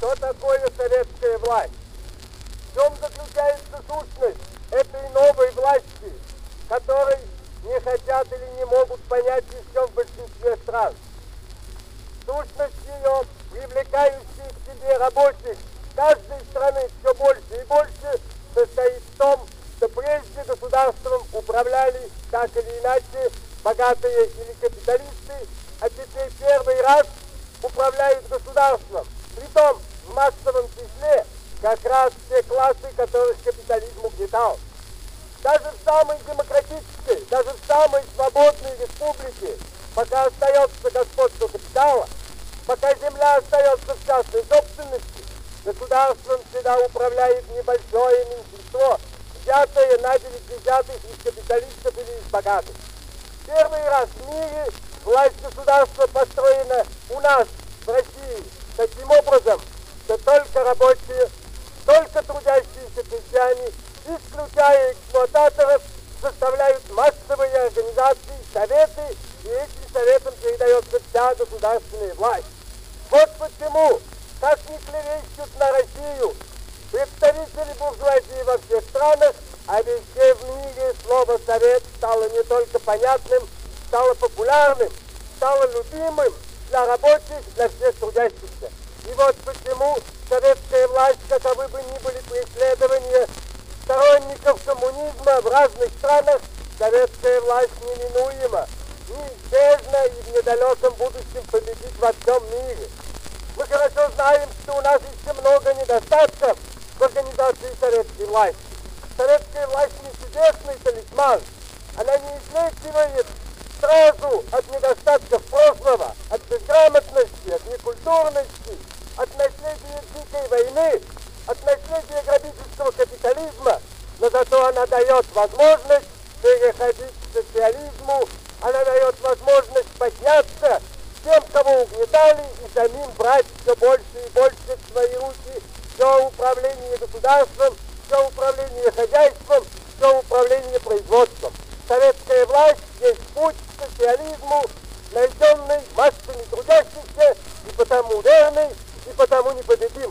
Что такое советская власть? В чем заключается сущность этой новой власти, которой не хотят или не могут понять еще в большинстве стран? Сущность ее, привлекающая к себе рабочих каждой страны все больше и больше, состоит в том, что прежде государством управляли так или иначе богатые или капиталисты, а теперь первый раз управляют государством. Притом в массовом числе как раз те классы, которых капитализм угнетал. Даже в самой демократической, даже в самой свободной республике, пока остается господство капитала, пока земля остается в частной собственности, государством всегда управляет небольшое меньшинство, взятое на 9/10 из капиталистов или из богатых. Первый раз в мире власть государства построена у нас, в России, таким образом, что только рабочие, только трудящиеся крестьяне, исключая эксплуататоров, составляют массовые организации, советы, и этим советам передается вся государственная власть. Вот почему, как ни клевещут на Россию представители буржуазии во всех странах, а везде в мире слово «совет» стало не только понятным, стало популярным, стало любимым для рабочих, для всех трудящихся. И вот почему советская власть, каковы бы ни были преследования сторонников коммунизма в разных странах, советская власть неминуема, неизбежна и в недалеком будущем победит во всем мире. Мы хорошо знаем, что у нас еще много недостатков в организации советской власти. Советская власть не чудесный талисман. Она не излечивает сразу от недостатков прошлого, от безграмотности, от некультурности, от наследия дикой войны, от наследия грабительского капитализма, но зато она дает возможность переходить к социализму, она дает возможность подняться тем, кого угнетали, и самим брать все больше и больше в свои руки все управление государством, все управление хозяйством, все управление производством. Советская власть есть путь к социализму, найденный массами трудящихся, и потому верный, и потому непобедим.